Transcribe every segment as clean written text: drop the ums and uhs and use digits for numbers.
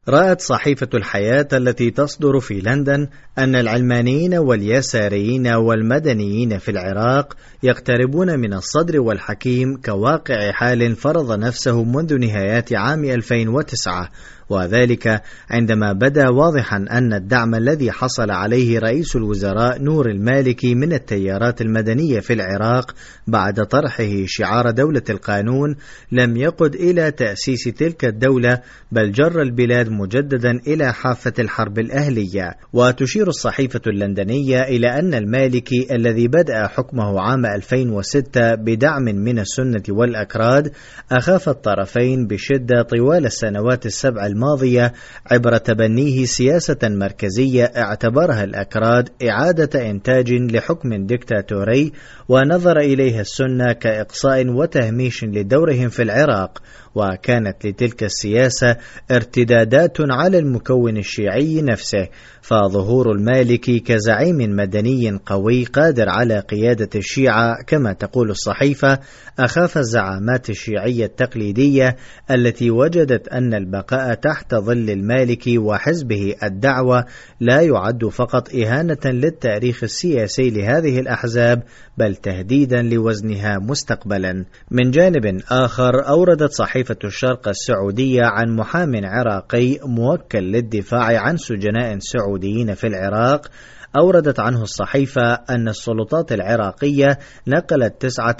رأت صحيفة الحياة التي تصدر في لندن أن العلمانيين واليساريين والمدنيين في العراق يقتربون من الصدر والحكيم كواقع حال فرض نفسه منذ نهايات عام 2009، وذلك عندما بدا واضحا أن الدعم الذي حصل عليه رئيس الوزراء نور المالكي من التيارات المدنية في العراق بعد طرحه شعار دولة القانون لم يقد إلى تأسيس تلك الدولة، بل جر البلاد مجددا إلى حافة الحرب الأهلية. وتشير الصحيفة اللندنية إلى أن المالكي الذي بدأ حكمه عام 2006 بدعم من السنة والأكراد أخاف الطرفين بشدة طوال السنوات السبع الماضية عبر تبنيه سياسة مركزية اعتبرها الأكراد إعادة إنتاج لحكم ديكتاتوري، ونظر إليها السنة كإقصاء وتهميش لدورهم في العراق، وكانت لتلك السياسة ارتدادات على المكون الشيعي نفسه. فظهور المالكي كزعيم مدني قوي قادر على قيادة الشيعة كما تقول الصحيفة أخاف الزعامات الشيعية التقليدية التي وجدت أن البقاء تحت ظل المالكي وحزبه الدعوة لا يعد فقط إهانة للتاريخ السياسي لهذه الأحزاب، بل تهديدا لوزنها مستقبلا. من جانب آخر، أوردت صحيفة الشرق السعودية عن محام عراقي موكل للدفاع عن سجناء سعوديين في العراق، أوردت عنه الصحيفة أن السلطات العراقية نقلت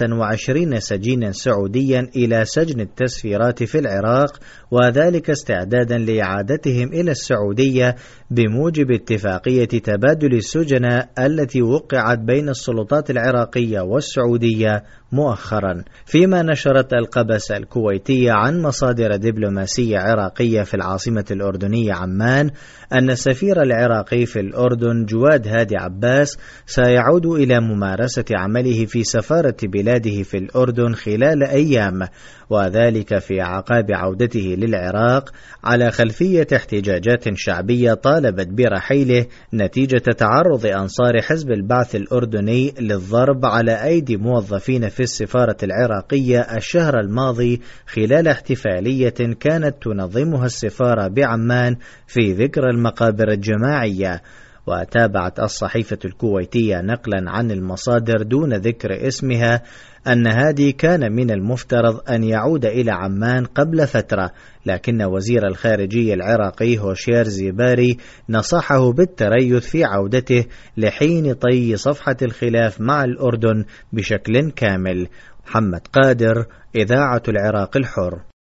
29 سجينا سعوديا إلى سجن التسفيرات في العراق، وذلك استعدادا لإعادتهم إلى السعودية بموجب اتفاقية تبادل السجناء التي وقعت بين السلطات العراقية والسعودية مؤخرا. فيما نشرت القبس الكويتية عن مصادر دبلوماسية عراقية في العاصمة الأردنية عمان أن السفير العراقي في الأردن جواد هادي عباس سيعود إلى ممارسة عمله في سفارة بلاده في الأردن خلال أيام، وذلك في أعقاب عودته للعراق على خلفية احتجاجات شعبية طالبت برحيله نتيجة تعرض أنصار حزب البعث الأردني للضرب على أيدي موظفين في السفارة العراقية الشهر الماضي خلال احتفالية كانت تنظمها السفارة بعمان في ذكرى المقابر الجماعية. وتابعت الصحيفة الكويتية نقلا عن المصادر دون ذكر اسمها أن هادي كان من المفترض أن يعود إلى عمان قبل فترة، لكن وزير الخارجية العراقي هوشير زيباري نصحه بالتريث في عودته لحين طي صفحة الخلاف مع الأردن بشكل كامل. محمد قادر، إذاعة العراق الحر.